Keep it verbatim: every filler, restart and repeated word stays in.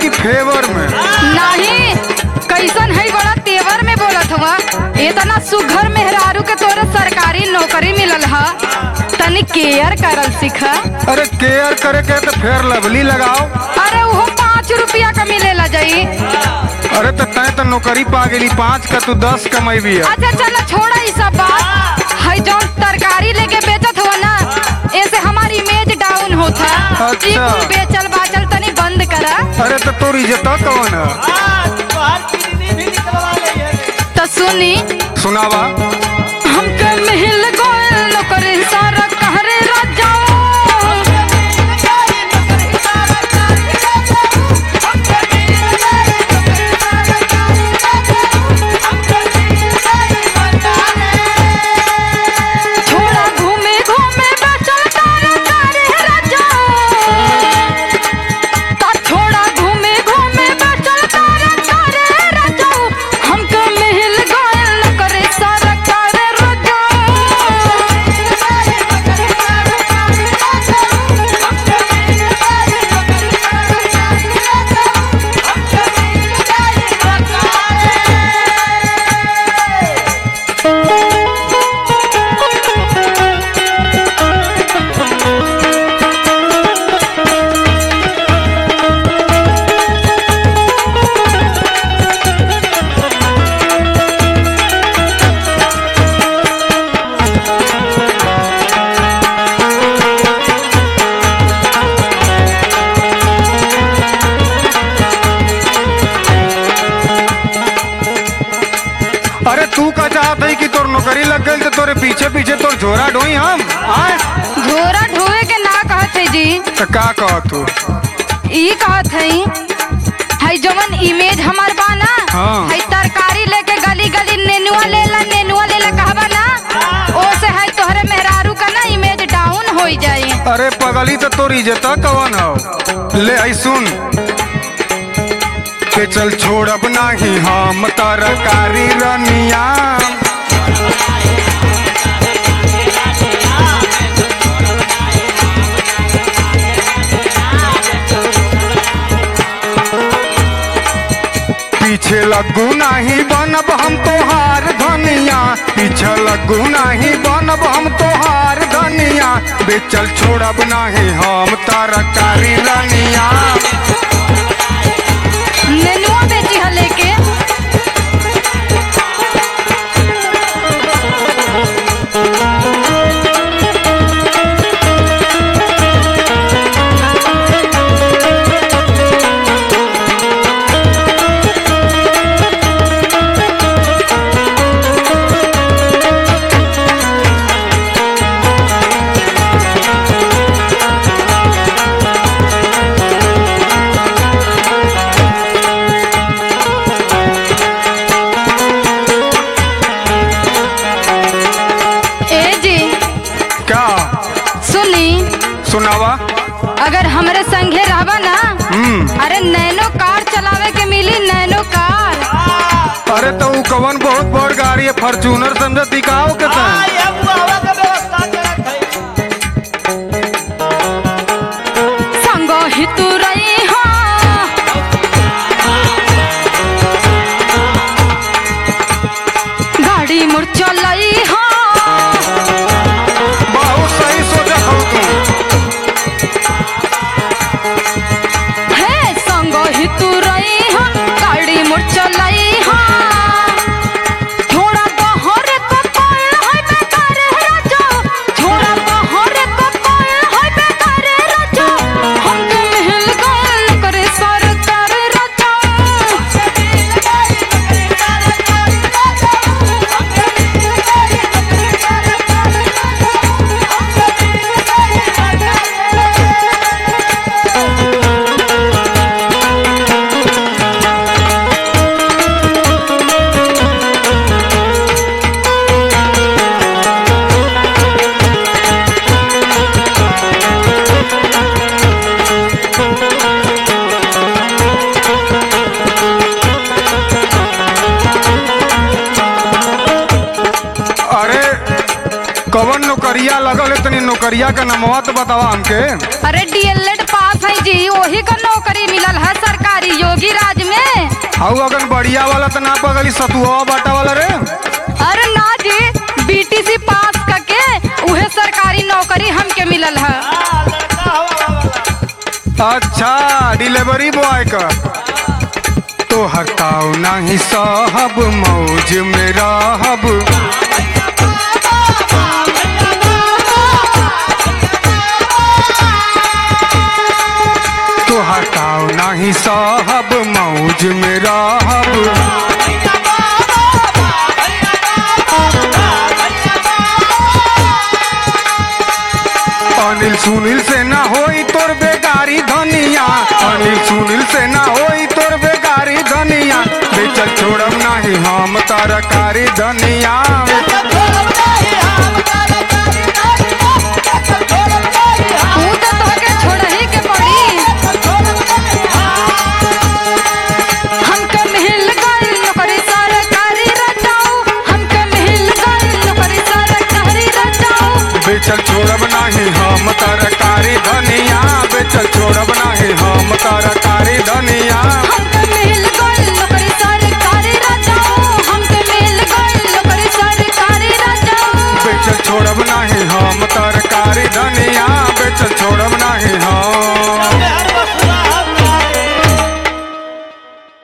तनी फेवर में। नहीं, कैसन है बड़ा तेवर में बोलत हुआ। इतना सुघर मेहरारू के तोरे सरकारी नौकरी मिलल है, तनी केयर करल सीखा। अरे केयर करे के तो फेर लवली लगाओ। अरे वो पाँच रुपया का मिलेला जाई। अरे तो तय तो नौकरी पा गेली, पाँच का तू दस कमाई भी है। अच्छा चलो छोड़ा ये सब बात। है जो तरकारी लेके बेचत हुआ ना, ऐसे हमारी इमेज डाउन होता। अच्छा। बेचल बाचल तनी बंद करा। अरे तो तोरी इज्जत कौन है? तो सुनी सुनावा। हमके मिल गइल नौकरी सारा कहरे राजा। छोड़ा घूमे घूमे बेचल तारा करे राजा। ता छोड़ा घूमे घूमे बेचल तारा करे राजा। हमके मिल गइल नौकरी सारा करे राजा। अरे तू का चाहत है कि तोर नौकरी लग गई तो तोरे पीछे पीछे तोर झोरा ढोई हम आए? झोरा ढोए के ना कहत है जी। तो का कह तू? ई कहत है है जवन इमेज हमार बा ना। हाँ। है तरकारी लेके गली गली नेनुआ लेला नेनुआ लेला कहबा ना, ओसे है तोहरे मेहरारू का ना इमेज डाउन हो जाए। अरे पगली तो तोरी इज्जत कौन हो? ले आई सुन के चल छोड़ब नाही हम तरकारी रनिया। पीछे लगू नहीं बनब हम तोहार धनिया। पीछे लगू नहीं बनब हम तोहार धनिया। बेचल छोड़ब नहीं हम तरकारी रनिया। नेनुआ बेची है लेके। ए जी क्या सुनी, सुनावा? अगर हमरे संगे रहबा ना, हम्म। अरे नैनो कार चलावे के मिली, नैनो कार। अरे तो ऊ कवन बहुत बड़ गाड़ी है, फॉर्च्यूनर समझ दिखाओ के तन। संग ही तू रही हाँ, गाड़ी मुड़ चलाई हाँ। बहुत सही सोचा हो तू। है संग ही तू रही हाँ, गाड़ी मुड़ चलाई हाँ। थोड़ा बहरे को कोई है बेकार राजा। थोड़ा बहरे को कोई है बेकार राजा। हमके मिल गइल करे सरकार राजा। अरे कवन नौकरिया लगल है, तनी नौकरिया का नमवा तो बतावा हमके। अरे डीएलएड पास है मोदी जी वही का नौकरी मिलल है सरकारी योगी राज में। हाउ अगन बढ़िया वाला तो ना पगली सतुआ बाटा वाला रे। अरे ना जी, बीटीसी पास करके उहे सरकारी नौकरी हमके मिलल है। अच्छा डिलीवरी बॉय का तो हटाओ नहीं साहब मौज में रहब। तो हटाओ नहीं साहब मौज में रहब। अनिल सुनील से ना होई तोर बेगारी धनिया, अनिल सुनील से ना होई तोर बेगारी धनिया, बेचल छोड़ब नहीं हम तरकारी धनिया।